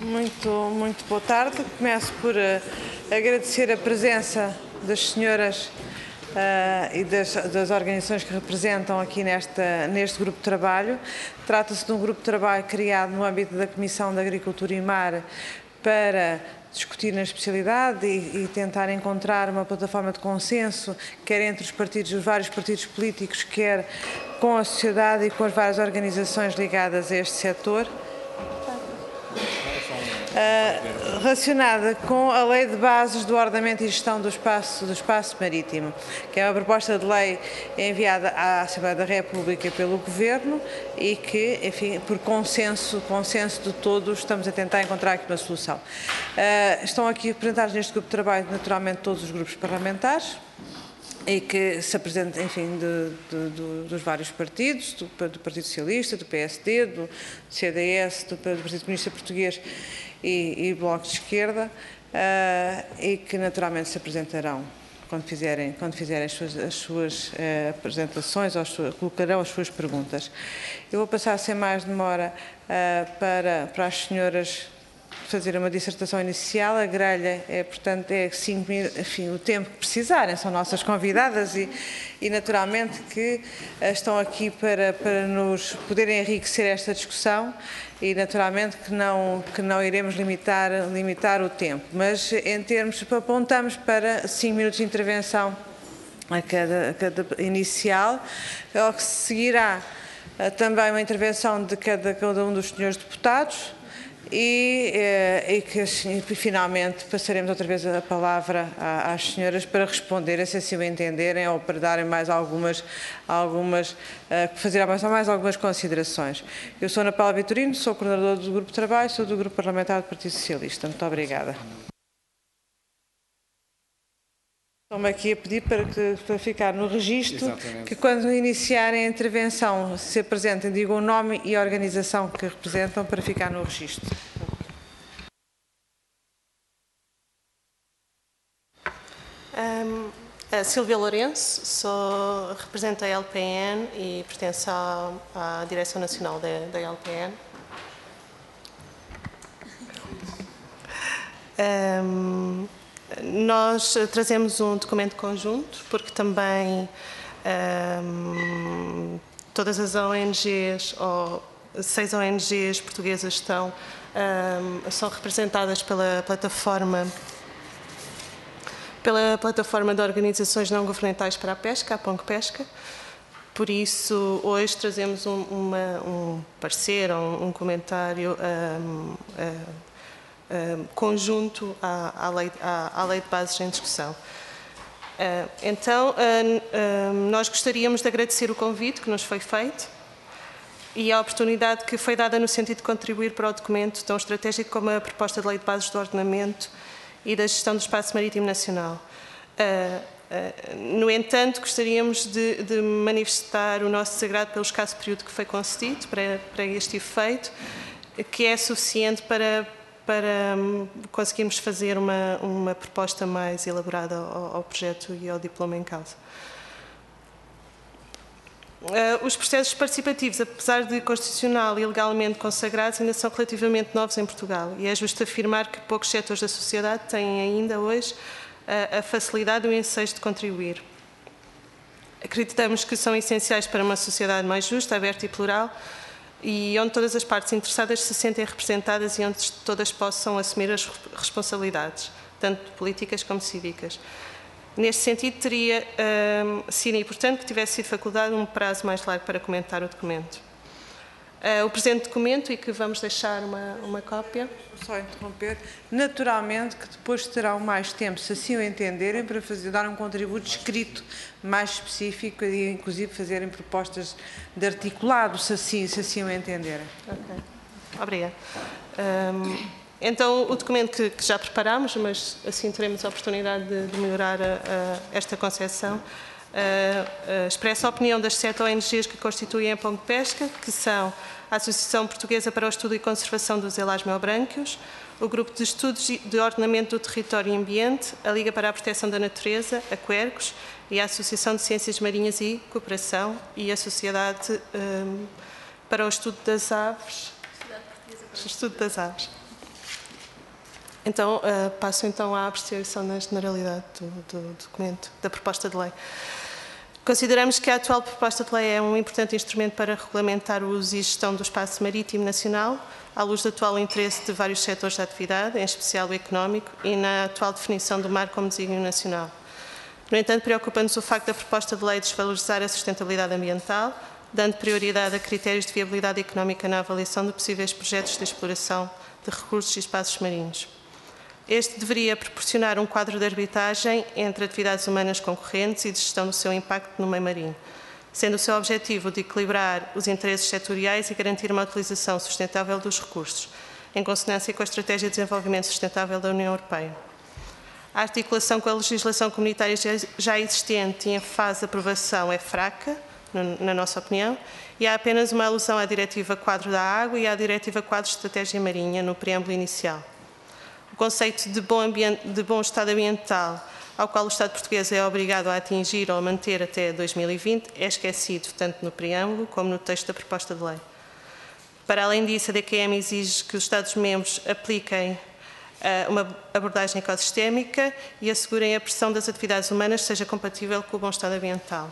Muito boa tarde. Começo por agradecer a presença das senhoras e das organizações que representam aqui neste grupo de trabalho. Trata-se de um grupo de trabalho criado no âmbito da Comissão de Agricultura e Mar para discutir na especialidade e tentar encontrar uma plataforma de consenso, quer entre os vários partidos políticos, quer com a sociedade e com as várias organizações ligadas a este setor, relacionada com a Lei de Bases do Ordenamento e Gestão do Espaço Marítimo, que é uma proposta de lei enviada à Assembleia da República pelo Governo e que, enfim, por consenso de todos, estamos a tentar encontrar aqui uma solução. Estão aqui representados neste grupo de trabalho, naturalmente, todos os grupos parlamentares, e que se apresentam, enfim, dos vários partidos, do Partido Socialista, do PSD, do CDS, do Partido Comunista Português e Bloco de Esquerda, e que naturalmente se apresentarão quando fizerem as suas apresentações ou colocarão as suas perguntas. Eu vou passar sem mais demora para as senhoras fazer uma dissertação inicial. A grelha portanto, 5 minutos, enfim, o tempo que precisarem, são nossas convidadas e naturalmente que estão aqui para nos poderem enriquecer esta discussão e naturalmente que não iremos limitar o tempo, mas em termos, apontamos para 5 minutos de intervenção a cada inicial, ao que seguirá também uma intervenção de cada um dos senhores deputados, e que finalmente passaremos outra vez a palavra às senhoras para responderem, se assim o entenderem, ou para darem fazer mais algumas considerações. Eu sou Ana Paula Vitorino, sou coordenadora do Grupo de Trabalho, sou do Grupo Parlamentar do Partido Socialista. Muito obrigada. Estou-me aqui a pedir para ficar no registro. Exatamente. Que quando iniciarem a intervenção se apresentem, digam o nome e a organização que representam para ficar no registro. Silvia Lourenço, represento a LPN e pertenço à Direção Nacional da LPN. Nós trazemos um documento conjunto, porque também todas as ONGs, ou 6 ONGs portuguesas são representadas pela plataforma de organizações não governamentais para a pesca, a PONG Pesca. Por isso, hoje trazemos um parecer, um comentário conjunto à lei de bases em discussão. Então, nós gostaríamos de agradecer o convite que nos foi feito e a oportunidade que foi dada no sentido de contribuir para o documento tão estratégico como a proposta de lei de bases do ordenamento e da gestão do espaço marítimo nacional. No entanto, gostaríamos de manifestar o nosso desagrado pelo escasso período que foi concedido para este efeito, que é suficiente para conseguirmos fazer uma proposta mais elaborada ao projeto e ao diploma em causa. Os processos participativos, apesar de constitucional e legalmente consagrados, ainda são relativamente novos em Portugal e é justo afirmar que poucos setores da sociedade têm ainda hoje a facilidade e o ensejo de contribuir. Acreditamos que são essenciais para uma sociedade mais justa, aberta e plural, e onde todas as partes interessadas se sentem representadas e onde todas possam assumir as responsabilidades, tanto políticas como cívicas. Neste sentido, teria sido importante que tivesse sido facultado um prazo mais largo para comentar o documento. O presente documento, e que vamos deixar uma cópia. Só interromper. Naturalmente que depois terão mais tempo, se assim o entenderem, para dar um contributo escrito mais específico e inclusive fazerem propostas de articulado, se assim o entenderem. Ok. Obrigada. Então, o documento que já preparámos, mas assim teremos a oportunidade de melhorar esta concepção, expressa a opinião das 7 ONGs que constituem a PONG Pesca, que são a Associação Portuguesa para o Estudo e Conservação dos Elasmobrânquios, o Grupo de Estudos de Ordenamento do Território e Ambiente, a Liga para a Proteção da Natureza, a Quercus, e a Associação de Ciências Marinhas e Cooperação e a Sociedade para o Estudo das Aves. Então, passo então à apreciação na generalidade do documento, da proposta de lei. Consideramos que a atual proposta de lei é um importante instrumento para regulamentar o uso e gestão do espaço marítimo nacional, à luz do atual interesse de vários setores de atividade, em especial o económico, e na atual definição do mar como desígnio nacional. No entanto, preocupa-nos o facto da proposta de lei desvalorizar a sustentabilidade ambiental, dando prioridade a critérios de viabilidade económica na avaliação de possíveis projetos de exploração de recursos e espaços marinhos. Este deveria proporcionar um quadro de arbitragem entre atividades humanas concorrentes e de gestão do seu impacto no meio marinho, sendo o seu objetivo de equilibrar os interesses setoriais e garantir uma utilização sustentável dos recursos, em consonância com a Estratégia de Desenvolvimento Sustentável da União Europeia. A articulação com a legislação comunitária já existente e em fase de aprovação é fraca, na nossa opinião, e há apenas uma alusão à Diretiva Quadro da Água e à Diretiva Quadro de Estratégia Marinha no preâmbulo inicial. O conceito de bom estado ambiental, ao qual o Estado português é obrigado a atingir ou a manter até 2020, é esquecido tanto no preâmbulo como no texto da proposta de lei. Para além disso, a DQM exige que os Estados-membros apliquem uma abordagem ecossistémica e assegurem a pressão das atividades humanas seja compatível com o bom estado ambiental.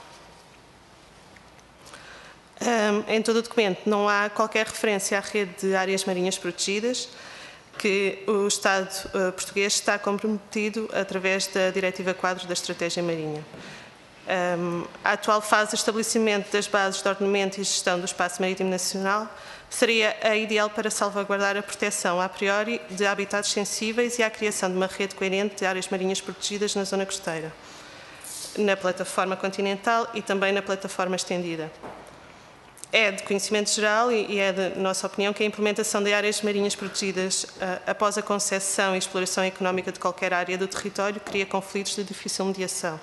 Em todo o documento não há qualquer referência à rede de áreas marinhas protegidas, que o Estado português está comprometido através da Diretiva Quadro da Estratégia Marinha. A atual fase de estabelecimento das bases de ordenamento e gestão do espaço marítimo nacional seria a ideal para salvaguardar a proteção a priori de habitats sensíveis e a criação de uma rede coerente de áreas marinhas protegidas na zona costeira, na plataforma continental e também na plataforma estendida. É de conhecimento geral e é de nossa opinião que a implementação de áreas marinhas protegidas após a concessão e exploração económica de qualquer área do território cria conflitos de difícil mediação.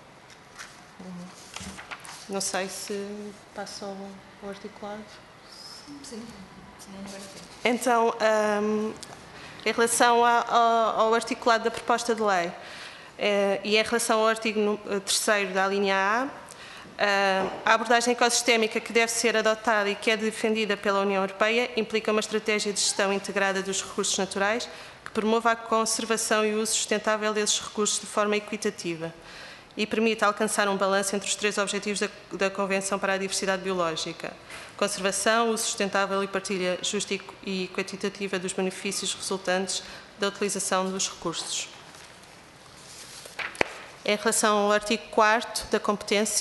Não sei se passa ao articulado. Sim, senão não vai ter. Então, em relação ao articulado da proposta de lei e em relação ao artigo 3º da linha A, a abordagem ecossistémica que deve ser adotada e que é defendida pela União Europeia implica uma estratégia de gestão integrada dos recursos naturais que promova a conservação e o uso sustentável desses recursos de forma equitativa e permite alcançar um balanço entre os 3 objetivos da Convenção para a Diversidade Biológica: conservação, uso sustentável e partilha justa e equitativa dos benefícios resultantes da utilização dos recursos. Em relação ao artigo 4º da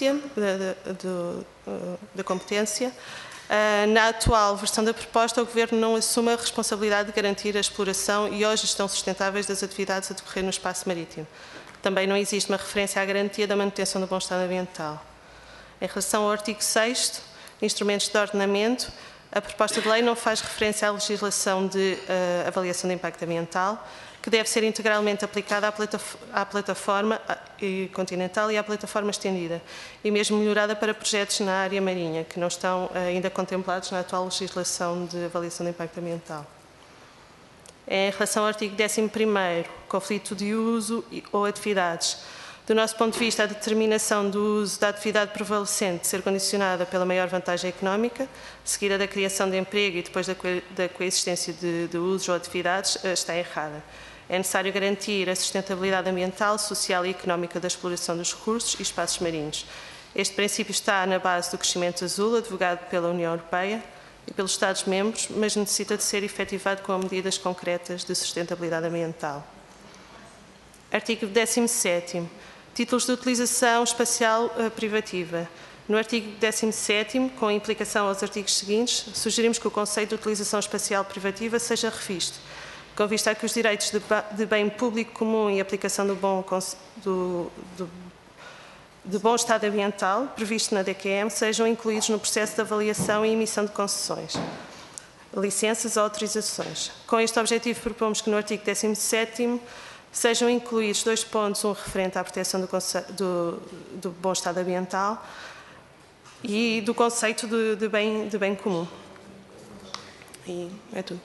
competência, na atual versão da proposta, o Governo não assume a responsabilidade de garantir a exploração e a gestão sustentáveis das atividades a decorrer no espaço marítimo. Também não existe uma referência à garantia da manutenção do bom estado ambiental. Em relação ao artigo 6º, instrumentos de ordenamento, a proposta de lei não faz referência à legislação de avaliação de impacto ambiental, que deve ser integralmente aplicada à plataforma continental e à plataforma estendida, e mesmo melhorada para projetos na área marinha, que não estão ainda contemplados na atual legislação de avaliação de impacto ambiental. Em relação ao artigo 11º, conflito de uso ou atividades, do nosso ponto de vista, a determinação do uso da atividade prevalecente ser condicionada pela maior vantagem económica, seguida da criação de emprego e depois da coexistência de usos ou atividades, está errada. É necessário garantir a sustentabilidade ambiental, social e económica da exploração dos recursos e espaços marinhos. Este princípio está na base do crescimento azul, advogado pela União Europeia e pelos Estados-membros, mas necessita de ser efetivado com medidas concretas de sustentabilidade ambiental. Artigo 17º. Títulos de utilização espacial privativa. No artigo 17º, com implicação aos artigos seguintes, sugerimos que o conceito de utilização espacial privativa seja revisto, com vista a que os direitos de bem público comum e aplicação do bom estado ambiental, previsto na DQM, sejam incluídos no processo de avaliação e emissão de concessões, licenças ou autorizações. Com este objetivo, propomos que no artigo 17º sejam incluídos 2 pontos, um referente à proteção do bom estado ambiental e do conceito de bem comum. E é tudo.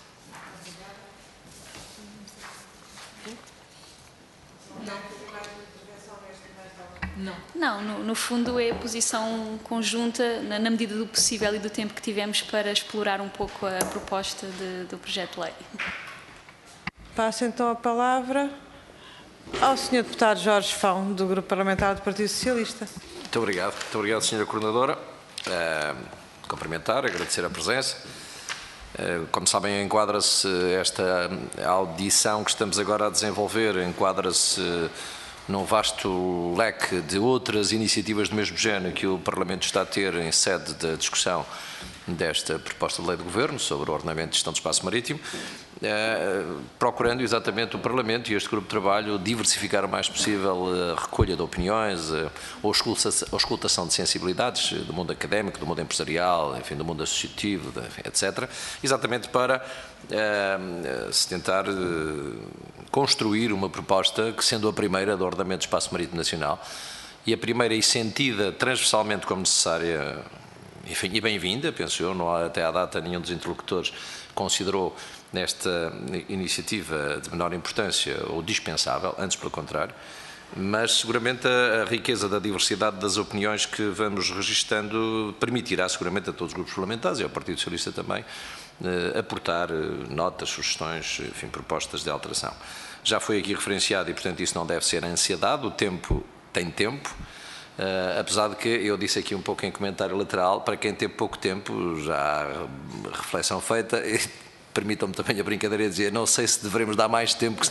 Não, no fundo é a posição conjunta, na medida do possível e do tempo que tivemos para explorar um pouco a proposta do projeto de lei. Passo então a palavra ao Sr. Deputado Jorge Fão, do Grupo Parlamentar do Partido Socialista. Muito obrigado, Sra. Coordenadora. Cumprimentar, agradecer a presença. Como sabem, enquadra-se esta audição que estamos agora a desenvolver, enquadra-se num vasto leque de outras iniciativas do mesmo género que o Parlamento está a ter em sede da discussão desta proposta de lei do Governo sobre o ordenamento e gestão do espaço marítimo, procurando exatamente o Parlamento e este grupo de trabalho diversificar o mais possível a recolha de opiniões, a escutação de sensibilidades do mundo académico, do mundo empresarial, enfim, do mundo associativo, etc., exatamente para se tentar construir uma proposta que, sendo a primeira do ordenamento do espaço marítimo nacional e a primeira e sentida transversalmente como necessária, enfim, e bem-vinda, penso eu, não há até à data nenhum dos interlocutores considerou nesta iniciativa de menor importância ou dispensável, antes pelo contrário, mas seguramente a riqueza da diversidade das opiniões que vamos registando permitirá seguramente a todos os grupos parlamentares e ao Partido Socialista também aportar notas, sugestões, enfim, propostas de alteração. Já foi aqui referenciado e, portanto, isso não deve ser ansiedade, o tempo tem tempo, apesar de que eu disse aqui um pouco em comentário lateral, para quem teve pouco tempo, já há reflexão feita, permitam-me também a brincadeira de dizer, não sei se devemos dar mais tempo,